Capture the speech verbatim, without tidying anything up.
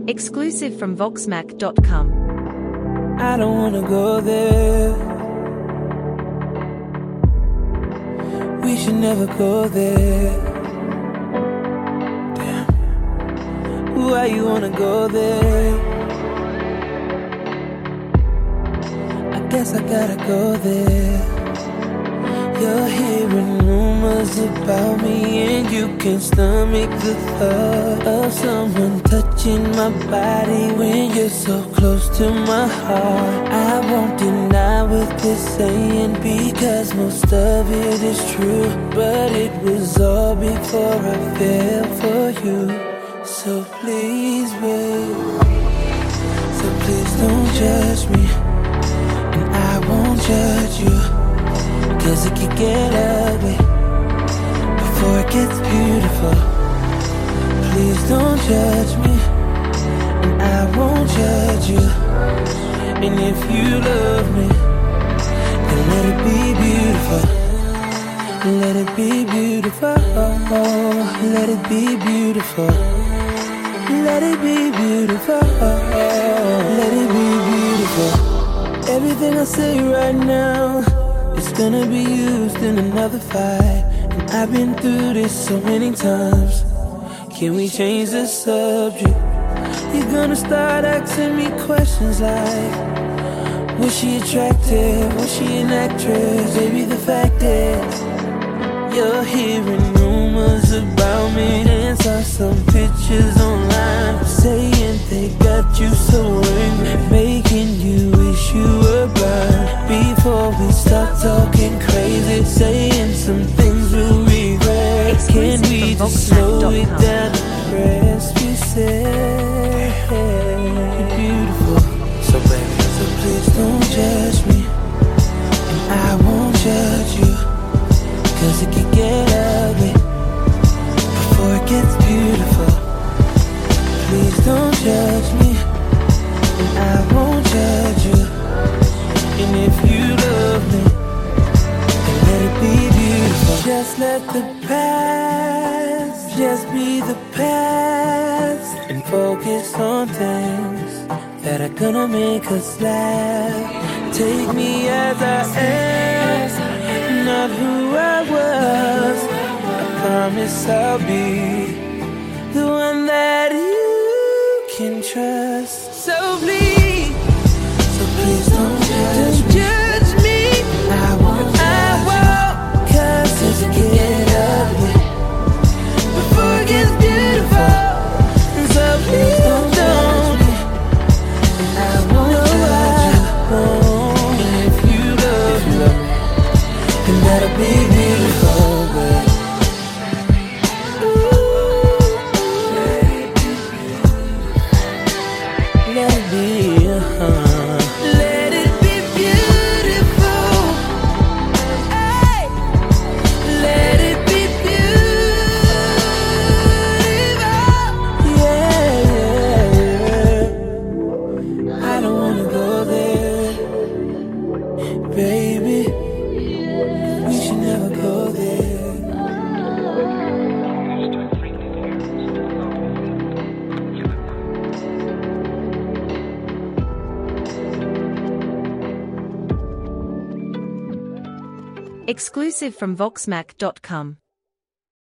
Exclusive from Voxmac dot com. I don't wanna go there. We should never go there. Damn. Why you wanna go there? I guess I gotta go there. You're hearing rumors about me, and you can't stomach the thought of someone touching my body when you're so close to my heart. I won't deny what they're saying, because most of it is true, but it was all before I fell for you. So please wait, so please don't judge me, and I won't judge you, 'cause it could get ugly before it gets beautiful. Please don't judge me, and I won't judge you. And if you love me, then let it be beautiful. Let it be beautiful. Let it be beautiful. Let it be beautiful. Let it be beautiful. Everything I say right now, it's gonna be used in another fight. And I've been through this so many times. Can we change the subject? You're gonna start asking me questions like, was she attractive? Was she an actress? Baby, the fact is, you're hearing rumors about me, and saw some pictures online saying they got you so angry, making you wish you were blind. Before we start talking crazy, saying some things we'll regret, can we just slow it down and rest? We said you're beautiful, so baby, so please don't judge me, and I won't judge you, 'cause it can get ugly before it gets beautiful. Please don't judge me, and I won't judge you. And if you love me, then let it be beautiful. Just let the past just be the past, and focus on things that are gonna make us laugh. Take me as I am, not who I was. I promise I'll be the one that you can trust. So please, so please don't judge me. Judge me. I won't, I won't, 'cause it can get ugly before it gets beautiful. And so please don't judge me, and I won't judge you. And if you love me, then that'll be beautiful, babe. Let it be, uh-huh. Let it be beautiful. Hey, let it be beautiful. Yeah, yeah, yeah. I don't wanna go there, baby. We should never go there. Exclusive from Voxmac dot com.